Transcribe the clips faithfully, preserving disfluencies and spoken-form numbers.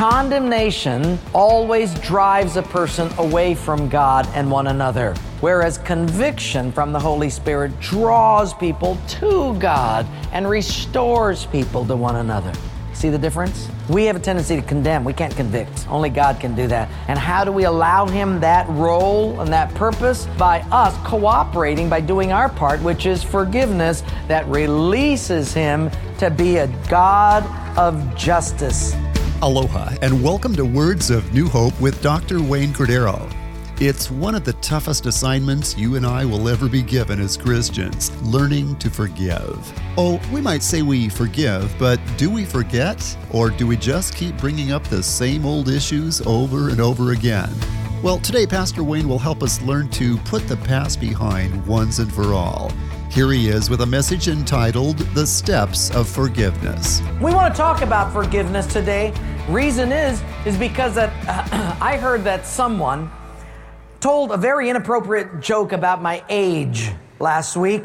Condemnation always drives a person away from God and one another, whereas conviction from the Holy Spirit draws people to God and restores people to one another. See the difference? We have a tendency to condemn. We can't convict. Only God can do that. And how do we allow Him that role and that purpose? By us cooperating, by doing our part, which is forgiveness that releases Him to be a God of justice. Aloha, and welcome to Words of New Hope with Doctor Wayne Cordeiro. It's one of the toughest assignments you and I will ever be given as Christians, learning to forgive. Oh, we might say we forgive, but do we forget? Or do we just keep bringing up the same old issues over and over again? Well, today Pastor Wayne will help us learn to put the past behind once and for all. Here he is with a message entitled, The Steps of Forgiveness. We want to talk about forgiveness today. Reason is, is because that uh, I heard that someone told a very inappropriate joke about my age last week.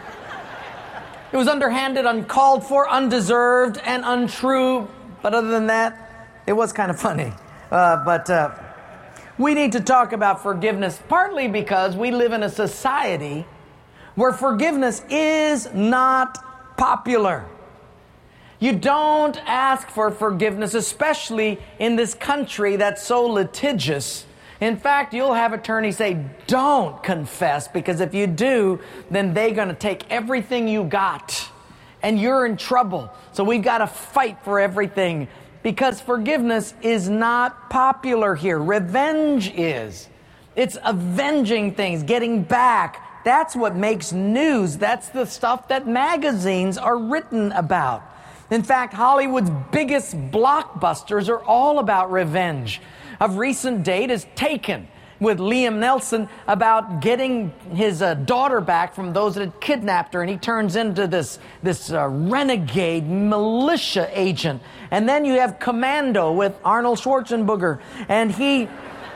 It was underhanded, uncalled for, undeserved, and untrue. But other than that, it was kind of funny. Uh, but uh, we need to talk about forgiveness, partly because we live in a society where forgiveness is not popular. You don't ask for forgiveness, especially in this country that's so litigious. In fact, you'll have attorneys say, don't confess, because if you do, then they're going to take everything you got, and you're in trouble. So we've got to fight for everything, because forgiveness is not popular here. Revenge is. It's avenging things, getting back. That's what makes news. That's the stuff that magazines are written about. In fact, Hollywood's biggest blockbusters are all about revenge. Of recent date is Taken, with Liam Neeson, about getting his uh, daughter back from those that had kidnapped her, and he turns into this, this uh, renegade militia agent. And then you have Commando with Arnold Schwarzenegger, and he...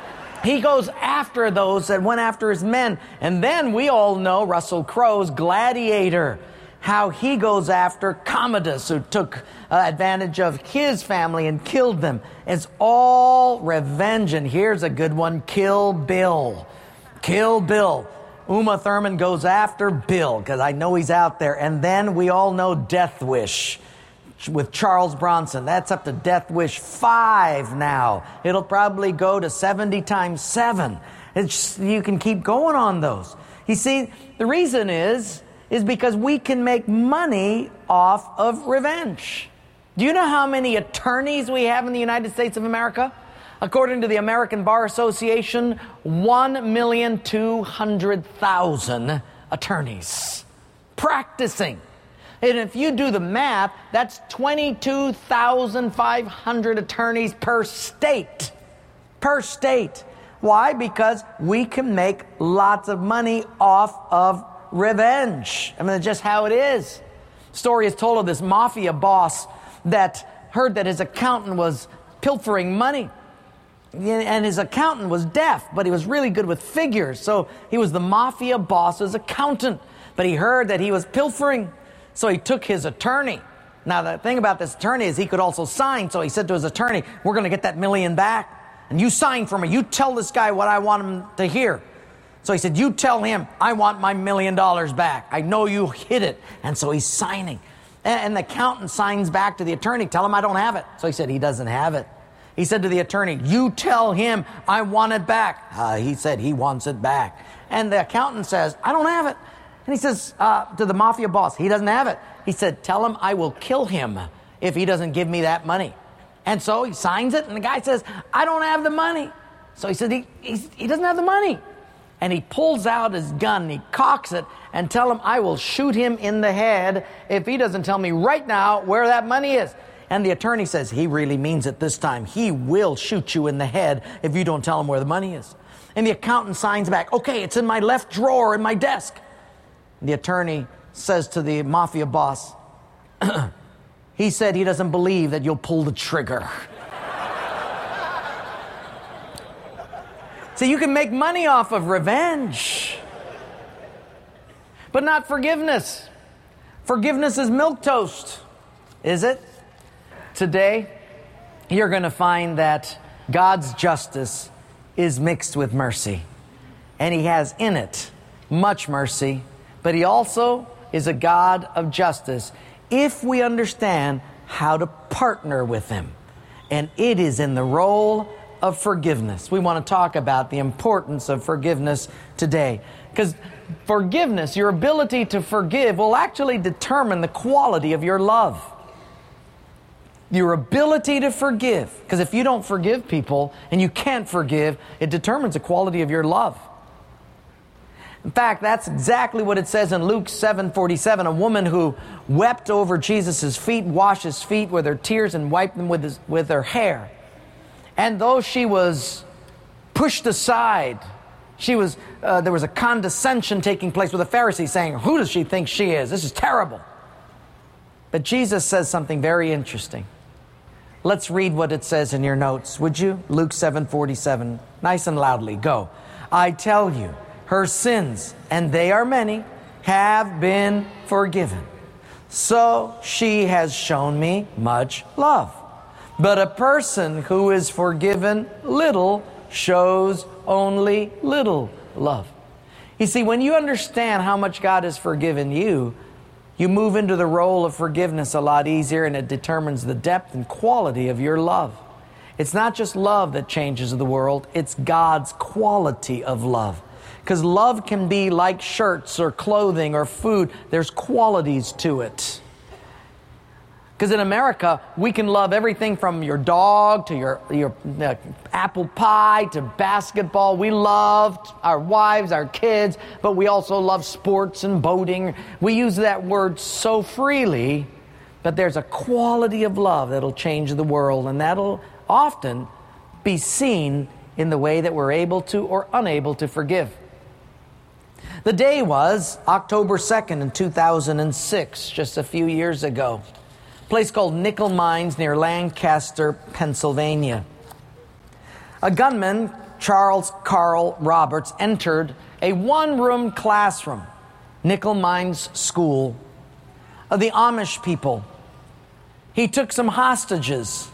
He goes after those that went after his men. And then we all know Russell Crowe's Gladiator, how he goes after Commodus, who took uh, advantage of his family and killed them. It's all revenge. And here's a good one, Kill Bill. Kill Bill. Uma Thurman goes after Bill, because I know he's out there. And then we all know Death Wish with Charles Bronson. That's up to Death Wish five now. It'll probably go to seventy times seven. It's, you can keep going on those. You see, the reason is, is because we can make money off of revenge. Do you know how many attorneys we have in the United States of America? According to the American Bar Association, one million two hundred thousand attorneys practicing. And if you do the math, that's twenty-two thousand five hundred attorneys per state. Per state. Why? Because we can make lots of money off of revenge. I mean, that's just how it is. Story is told of this mafia boss that heard that his accountant was pilfering money. And his accountant was deaf, but he was really good with figures. So he was the mafia boss's accountant. But he heard that he was pilfering. So he took his attorney. Now, the thing about this attorney is he could also sign. So he said to his attorney, we're going to get that million back. And you sign for me. You tell this guy what I want him to hear. So he said, you tell him I want my million dollars back. I know you hid it. And so he's signing. And the accountant signs back to the attorney. Tell him I don't have it. So he said he doesn't have it. He said to the attorney, you tell him I want it back. Uh, he said he wants it back. And the accountant says, I don't have it. And he says uh, to the mafia boss, he doesn't have it. He said, tell him I will kill him if he doesn't give me that money. And so he signs it, and the guy says, I don't have the money. So he said, he, he, he doesn't have the money. And he pulls out his gun, and he cocks it, and tell him I will shoot him in the head if he doesn't tell me right now where that money is. And the attorney says, he really means it this time. He will shoot you in the head if you don't tell him where the money is. And the accountant signs back, okay, it's in my left drawer in my desk. The attorney says to the mafia boss, he said he doesn't believe that you'll pull the trigger. So you can make money off of revenge, but not forgiveness. Forgiveness is milquetoast, is it? Today, you're going to find that God's justice is mixed with mercy. And He has in it much mercy, but He also is a God of justice if we understand how to partner with Him. And it is in the role of forgiveness. We want to talk about the importance of forgiveness today. Because forgiveness, your ability to forgive, will actually determine the quality of your love. Your ability to forgive. Because if you don't forgive people and you can't forgive, it determines the quality of your love. In fact, that's exactly what it says in Luke seven forty-seven. A woman who wept over Jesus' feet, washed His feet with her tears and wiped them with, his, with her hair. And though she was pushed aside, she was uh, there was a condescension taking place with the Pharisees saying, who does she think she is? This is terrible. But Jesus says something very interesting. Let's read what it says in your notes, would you? Luke seven forty-seven, nice and loudly, go. I tell you, her sins, and they are many, have been forgiven. So she has shown me much love. But a person who is forgiven little shows only little love. You see, when you understand how much God has forgiven you, you move into the role of forgiveness a lot easier, and it determines the depth and quality of your love. It's not just love that changes the world, it's God's quality of love. Because love can be like shirts or clothing or food. There's qualities to it. Because in America, we can love everything from your dog to your, your uh, apple pie to basketball. We love our wives, our kids, but we also love sports and boating. We use that word so freely, but there's a quality of love that'll change the world, and that'll often be seen in the way that we're able to or unable to forgive. The day was October second in two thousand six, just a few years ago. A place called Nickel Mines near Lancaster, Pennsylvania. A gunman, Charles Carl Roberts, entered a one-room classroom, Nickel Mines School, of the Amish people. He took some hostages,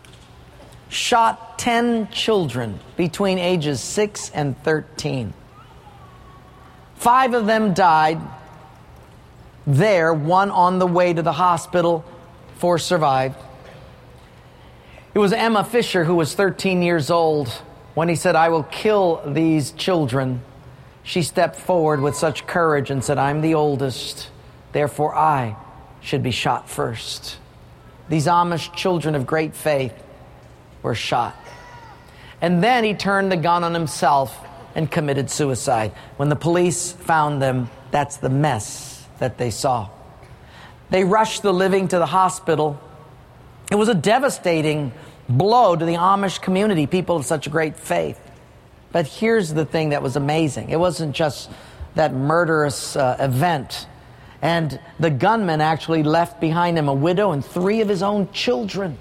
shot ten children between ages six and thirteen. Five of them died there, one on the way to the hospital, four survived. It was Emma Fisher, who was thirteen years old, when he said, I will kill these children. She stepped forward with such courage and said, I'm the oldest, therefore I should be shot first. These Amish children of great faith were shot. And then he turned the gun on himself and committed suicide. When the police found them, that's the mess that they saw. They rushed the living to the hospital. It was a devastating blow to the Amish community, people of such great faith. But here's the thing that was amazing. It wasn't just that murderous uh, event. And the gunman actually left behind him a widow and three of his own children.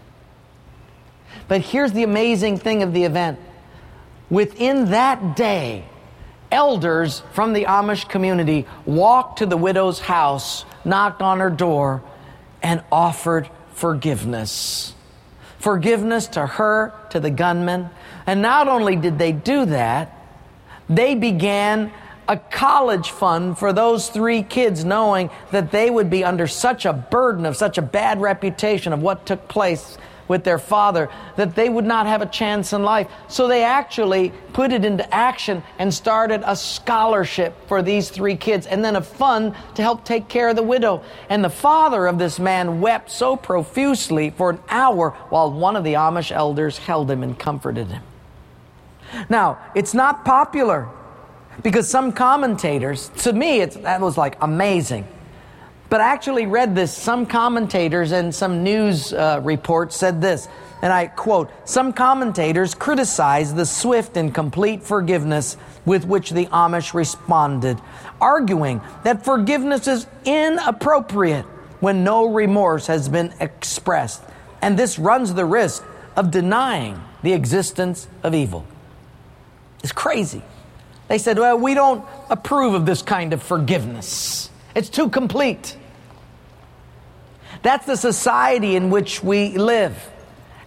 But here's the amazing thing of the event. Within that day, elders from the Amish community walked to the widow's house, knocked on her door, and offered forgiveness. Forgiveness to her, to the gunman. And not only did they do that, they began a college fund for those three kids, knowing that they would be under such a burden of such a bad reputation of what took place with their father, that they would not have a chance in life. So they actually put it into action and started a scholarship for these three kids, and then a fund to help take care of the widow. And the father of this man wept so profusely for an hour while one of the Amish elders held him and comforted him. Now, it's not popular, because some commentators, to me, it's, that was like amazing. But I actually read this. Some commentators and some news uh, reports said this, and I quote, some commentators criticized the swift and complete forgiveness with which the Amish responded, arguing that forgiveness is inappropriate when no remorse has been expressed, and this runs the risk of denying the existence of evil. It's crazy. They said, well, we don't approve of this kind of forgiveness. It's too complete. That's the society in which we live.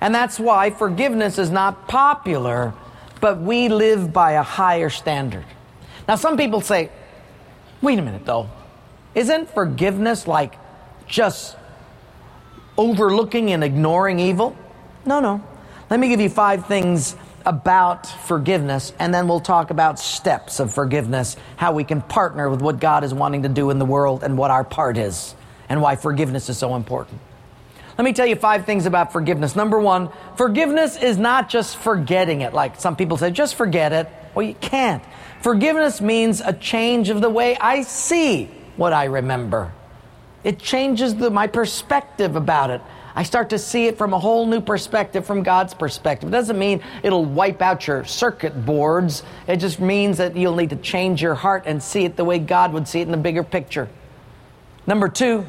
And that's why forgiveness is not popular, but we live by a higher standard. Now, some people say, wait a minute though, isn't forgiveness like just overlooking and ignoring evil? No, no. Let me give you five things about forgiveness, and then we'll talk about steps of forgiveness, how we can partner with what God is wanting to do in the world and what our part is, and why forgiveness is so important. Let me tell you five things about forgiveness. Number one, forgiveness is not just forgetting it. Like some people say, just forget it. Well, you can't. Forgiveness means a change of the way I see what I remember. It changes the, my perspective about it. I start to see it from a whole new perspective, from God's perspective. It doesn't mean it'll wipe out your circuit boards. It just means that you'll need to change your heart and see it the way God would see it in the bigger picture. Number two,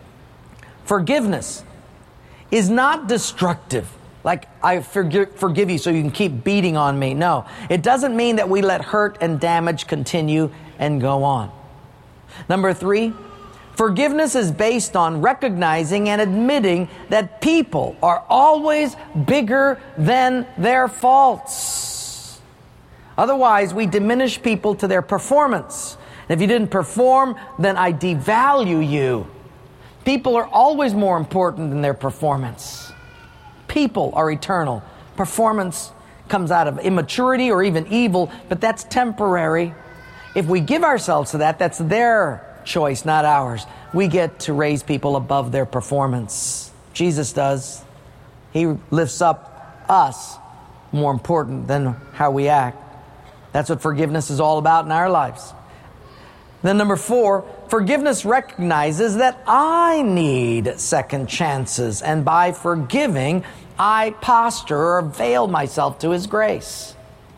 forgiveness is not destructive. Like, I forgive, forgive you so you can keep beating on me. No, it doesn't mean that we let hurt and damage continue and go on. Number three, forgiveness is based on recognizing and admitting that people are always bigger than their faults. Otherwise, we diminish people to their performance. And if you didn't perform, then I devalue you. People are always more important than their performance. People are eternal. Performance comes out of immaturity or even evil, but that's temporary. If we give ourselves to that, that's their choice, not ours. We get to raise people above their performance. Jesus does. He lifts up us, more important than how we act. That's what forgiveness is all about in our lives. Then number four, forgiveness recognizes that I need second chances, and by forgiving, I posture or avail myself to His grace.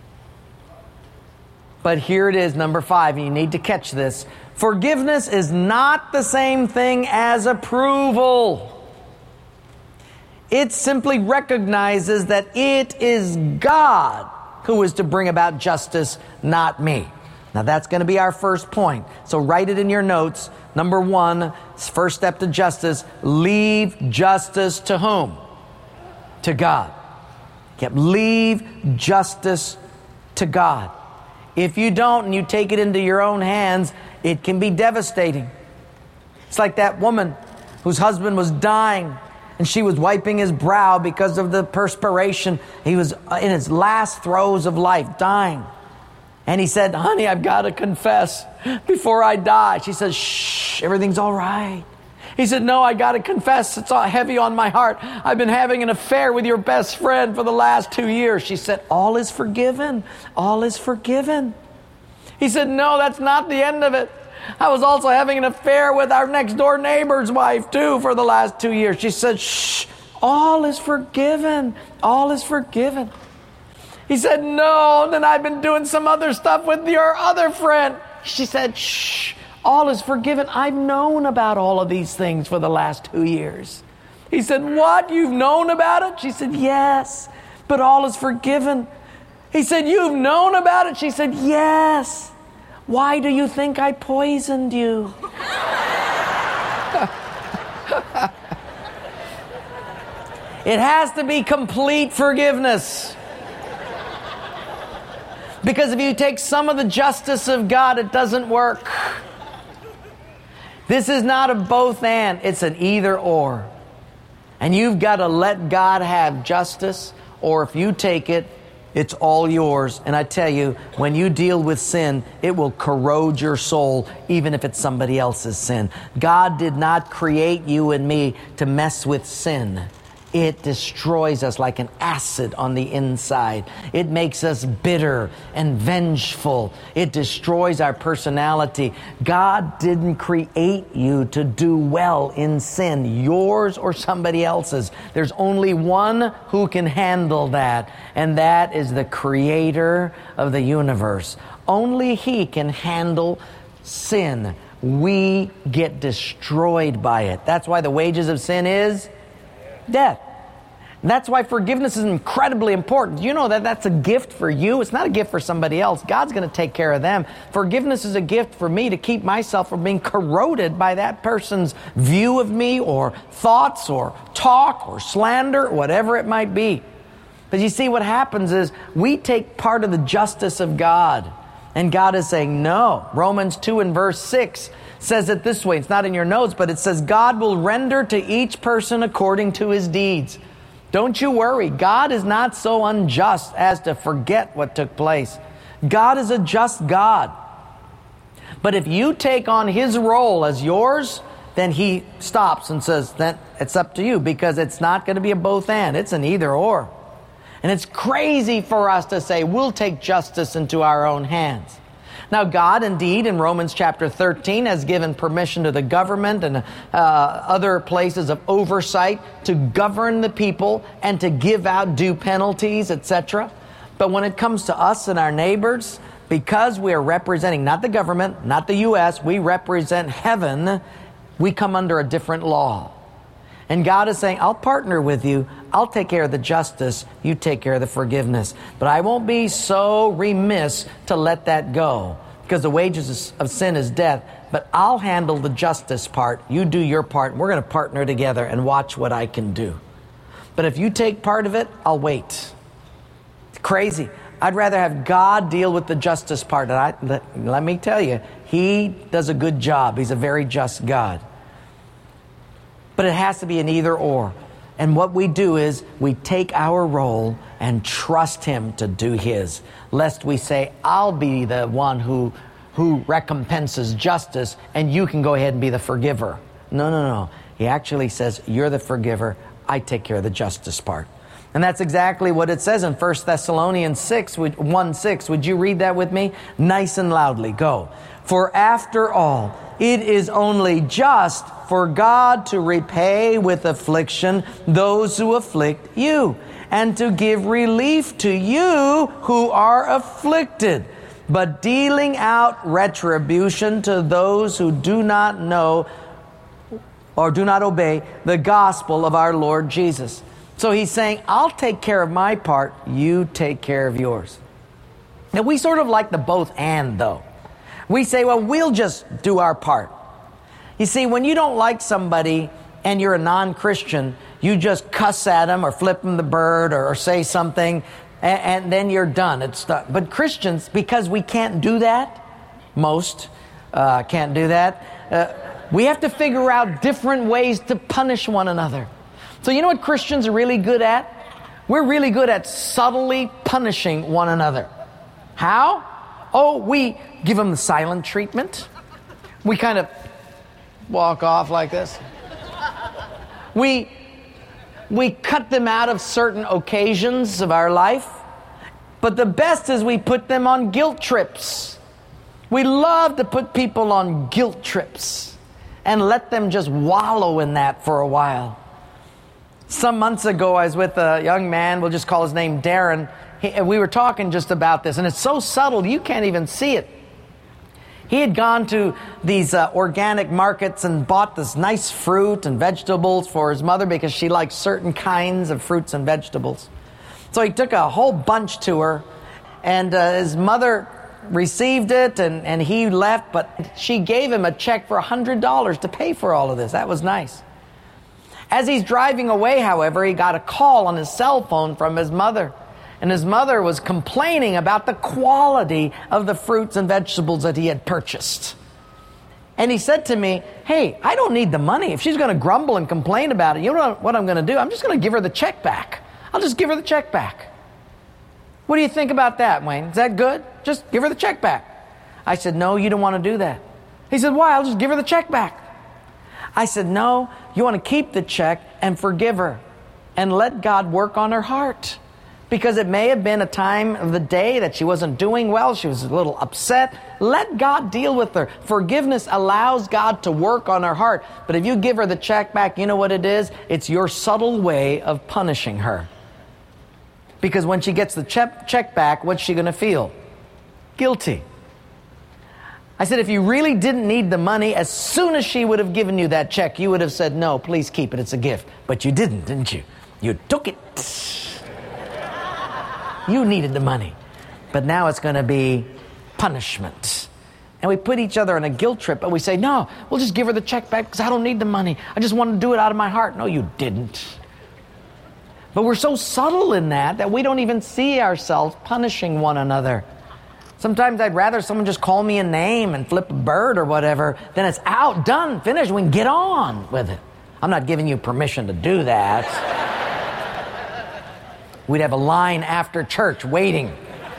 But here it is, number five, and you need to catch this. Forgiveness is not the same thing as approval. It simply recognizes that it is God who is to bring about justice, not me. Now that's going to be our first point. So write it in your notes. Number one, first step to justice, leave justice to whom? To God. Yep, leave justice to God. If you don't and you take it into your own hands, it can be devastating. It's like that woman whose husband was dying and she was wiping his brow because of the perspiration. He was in his last throes of life, dying. And he said, honey, I've got to confess before I die. She said, shh, everything's all right. He said, no, I got to confess. It's all heavy on my heart. I've been having an affair with your best friend for the last two years. She said, all is forgiven. All is forgiven. He said, no, that's not the end of it. I was also having an affair with our next door neighbor's wife too for the last two years. She said, shh, all is forgiven. All is forgiven. He said, no, then I've been doing some other stuff with your other friend. She said, shh, all is forgiven. I've known about all of these things for the last two years. He said, what? You've known about it? She said, yes, but all is forgiven. He said, you've known about it? She said, yes. Why do you think I poisoned you? It has to be complete forgiveness. Because if you take some of the justice of God, it doesn't work. This is not a both and, it's an either or. And you've got to let God have justice, or if you take it, it's all yours. And I tell you, when you deal with sin, it will corrode your soul, even if it's somebody else's sin. God did not create you and me to mess with sin. It destroys us like an acid on the inside. It makes us bitter and vengeful. It destroys our personality. God didn't create you to do well in sin, yours or somebody else's. There's only one who can handle that, and that is the Creator of the universe. Only He can handle sin. We get destroyed by it. That's why the wages of sin is death. And that's why forgiveness is incredibly important. You know that that's a gift for you. It's not a gift for somebody else. God's going to take care of them. Forgiveness is a gift for me to keep myself from being corroded by that person's view of me or thoughts or talk or slander, whatever it might be. But you see, what happens is we take part of the justice of God. And God is saying, no. Romans two and verse six says it this way. It's not in your notes, but it says, God will render to each person according to his deeds. Don't you worry. God is not so unjust as to forget what took place. God is a just God. But if you take on his role as yours, then he stops and says, then it's up to you, because it's not going to be a both and. It's an either or. And it's crazy for us to say we'll take justice into our own hands. Now, God, indeed, in Romans chapter thirteen, has given permission to the government and uh, other places of oversight to govern the people and to give out due penalties, et cetera. But when it comes to us and our neighbors, because we are representing not the government, not the U S, we represent heaven, we come under a different law. And God is saying, I'll partner with you. I'll take care of the justice. You take care of the forgiveness. But I won't be so remiss to let that go, because the wages of sin is death. But I'll handle the justice part. You do your part. And we're going to partner together and watch what I can do. But if you take part of it, I'll wait. It's crazy. I'd rather have God deal with the justice part. And I, let, let me tell you, he does a good job. He's a very just God. But it has to be an either or. And what we do is we take our role and trust him to do his. Lest we say, I'll be the one who, who recompenses justice and you can go ahead and be the forgiver. No, no, no. He actually says, you're the forgiver. I take care of the justice part. And that's exactly what it says in First Thessalonians six, one six. Would you read that with me? Nice and loudly. Go. For after all, it is only just for God to repay with affliction those who afflict you, and to give relief to you who are afflicted, but dealing out retribution to those who do not know or do not obey the gospel of our Lord Jesus. So he's saying, I'll take care of my part, you take care of yours. Now we sort of like the both and though. We say, well, we'll just do our part. You see, when you don't like somebody and you're a non-Christian, you just cuss at them or flip them the bird or, or say something, and, and then you're done. It's done. But Christians, because we can't do that, most uh, can't do that, uh, we have to figure out different ways to punish one another. So you know what Christians are really good at? We're really good at subtly punishing one another. How? Oh, we give them the silent treatment. We kind of walk off like this. We, we cut them out of certain occasions of our life. But the best is we put them on guilt trips. We love to put people on guilt trips and let them just wallow in that for a while. Some months ago, I was with a young man, we'll just call his name Darren. He, we were talking just about this, and it's so subtle, you can't even see it. He had gone to these uh, organic markets and bought this nice fruit and vegetables for his mother because she likes certain kinds of fruits and vegetables. So he took a whole bunch to her, and uh, his mother received it, and, and he left, but she gave him a check for one hundred dollars to pay for all of this. That was nice. As he's driving away, however, he got a call on his cell phone from his mother. And his mother was complaining about the quality of the fruits and vegetables that he had purchased. And he said to me, hey, I don't need the money. If she's going to grumble and complain about it, you know what I'm going to do? I'm just going to give her the check back. I'll just give her the check back. What do you think about that, Wayne? Is that good? Just give her the check back. I said, no, you don't want to do that. He said, why? I'll just give her the check back. I said, no, you want to keep the check and forgive her and let God work on her heart. Because it may have been a time of the day that she wasn't doing well. She was a little upset. Let God deal with her. Forgiveness allows God to work on her heart. But if you give her the check back, you know what it is? It's your subtle way of punishing her. Because when she gets the check, check back, what's she going to feel? Guilty. I said, if you really didn't need the money, as soon as she would have given you that check, you would have said, no, please keep it. It's a gift. But you didn't, didn't you? You took it. You needed the money. But now it's going to be punishment. And we put each other on a guilt trip, and we say, no, we'll just give her the check back because I don't need the money. I just want to do it out of my heart. No, you didn't. But we're so subtle in that that we don't even see ourselves punishing one another. Sometimes I'd rather someone just call me a name and flip a bird or whatever than it's out, done, finished. We can get on with it. I'm not giving you permission to do that. We'd have a line after church waiting.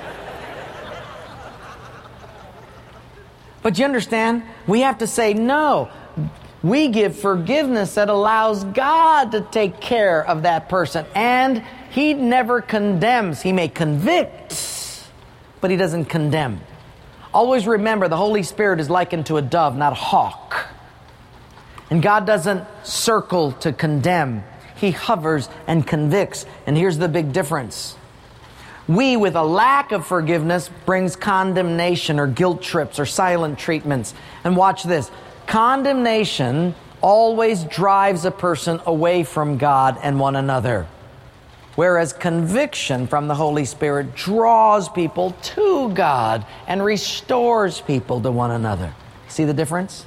But you understand, we have to say no. We give forgiveness that allows God to take care of that person. And He never condemns. He may convict, but He doesn't condemn. Always remember, the Holy Spirit is likened to a dove, not a hawk. And God doesn't circle to condemn. He hovers and convicts. And here's the big difference. We, with a lack of forgiveness, brings condemnation or guilt trips or silent treatments. And watch this. Condemnation always drives a person away from God and one another. Whereas conviction from the Holy Spirit draws people to God and restores people to one another. See the difference?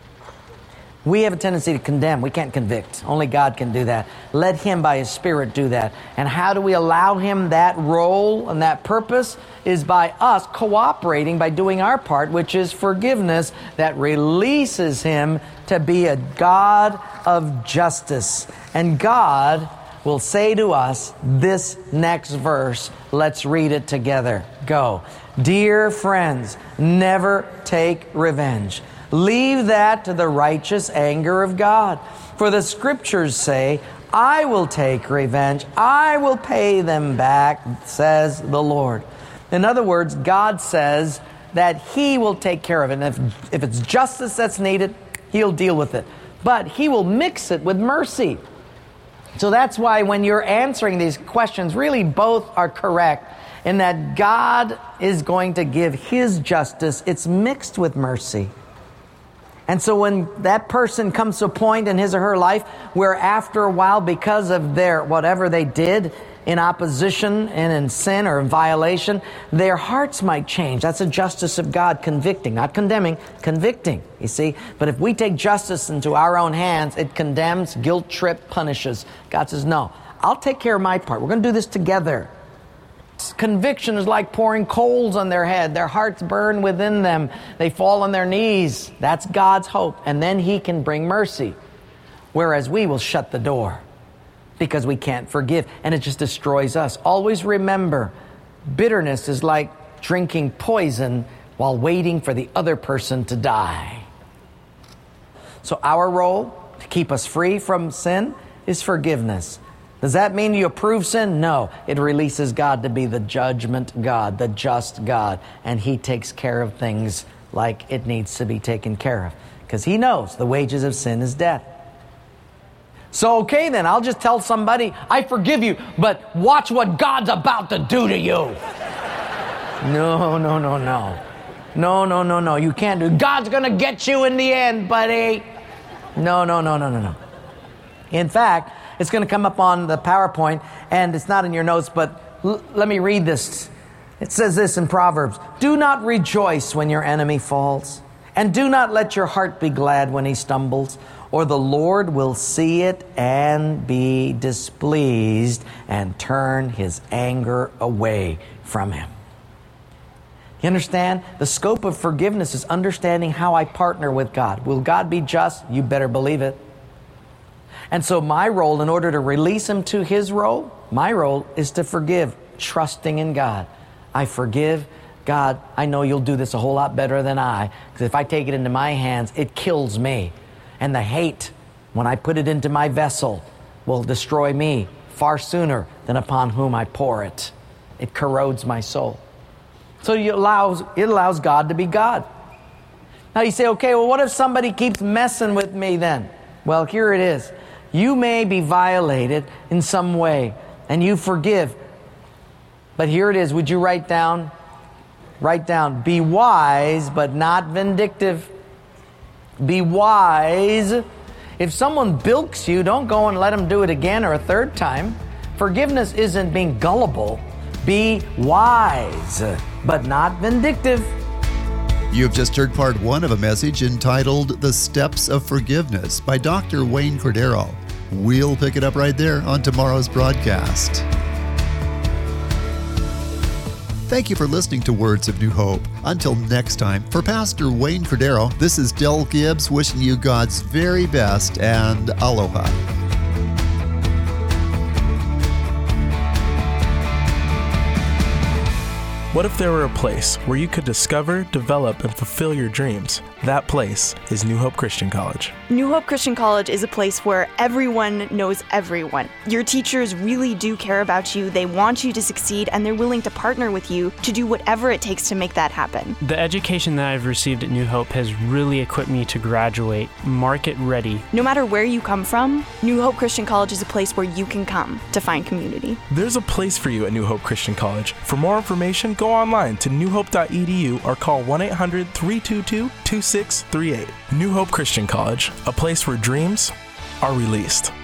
We have a tendency to condemn. We can't convict. Only God can do that. Let Him by His Spirit do that. And how do we allow Him that role and that purpose? Is by us cooperating by doing our part, which is forgiveness that releases Him to be a God of justice. And God will say to us this next verse. Let's read it together. Go. Dear friends, never take revenge. Leave that to the righteous anger of God. For the Scriptures say, I will take revenge. I will pay them back, says the Lord. In other words, God says that He will take care of it. And if, if it's justice that's needed, He'll deal with it. But He will mix it with mercy. So that's why when you're answering these questions, really both are correct in that God is going to give His justice. It's mixed with mercy. And so when that person comes to a point in his or her life where after a while, because of their whatever they did in opposition and in sin or in violation, their hearts might change. That's the justice of God convicting, not condemning, convicting, you see. But if we take justice into our own hands, it condemns, guilt trip, punishes. God says, no, I'll take care of my part. We're going to do this together. Conviction is like pouring coals on their head. Their hearts burn within them. They fall on their knees. That's God's hope. And then He can bring mercy. Whereas we will shut the door because we can't forgive. And it just destroys us. Always remember, bitterness is like drinking poison while waiting for the other person to die. So our role to keep us free from sin is forgiveness. Does that mean you approve sin? No. It releases God to be the judgment God, the just God. And He takes care of things like it needs to be taken care of. Because He knows the wages of sin is death. So, okay then, I'll just tell somebody, I forgive you, but watch what God's about to do to you. No, no, no, no. No, no, no, no. You can't do it. God's going to get you in the end, buddy. No, no, no, no, no, no. In fact, it's going to come up on the PowerPoint, and it's not in your notes, but l- let me read this. It says this in Proverbs, do not rejoice when your enemy falls, and do not let your heart be glad when he stumbles, or the Lord will see it and be displeased and turn His anger away from him. You understand? The scope of forgiveness is understanding how I partner with God. Will God be just? You better believe it. And so my role, in order to release Him to His role, my role is to forgive, trusting in God. I forgive. God, I know You'll do this a whole lot better than I, because if I take it into my hands, it kills me. And the hate, when I put it into my vessel, will destroy me far sooner than upon whom I pour it. It corrodes my soul. So it allows, it allows God to be God. Now you say, okay, well, what if somebody keeps messing with me then? Well, here it is. You may be violated in some way, and you forgive. But here it is. Would you write down? Write down. Be wise, but not vindictive. Be wise. If someone bilks you, don't go and let them do it again or a third time. Forgiveness isn't being gullible. Be wise, but not vindictive. You've just heard part one of a message entitled The Steps of Forgiveness by Doctor Wayne Cordeiro. We'll pick it up right there on tomorrow's broadcast. Thank you for listening to Words of New Hope. Until next time, for Pastor Wayne Cordeiro, this is Del Gibbs wishing you God's very best and aloha. What if there were a place where you could discover, develop, and fulfill your dreams? That place is New Hope Christian College. New Hope Christian College is a place where everyone knows everyone. Your teachers really do care about you, they want you to succeed, and they're willing to partner with you to do whatever it takes to make that happen. The education that I've received at New Hope has really equipped me to graduate market ready. No matter where you come from, New Hope Christian College is a place where you can come to find community. There's a place for you at New Hope Christian College. For more information, go online to new hope dot e d u or call one eight hundred, three two two, two six three eight. New Hope Christian College, a place where dreams are released.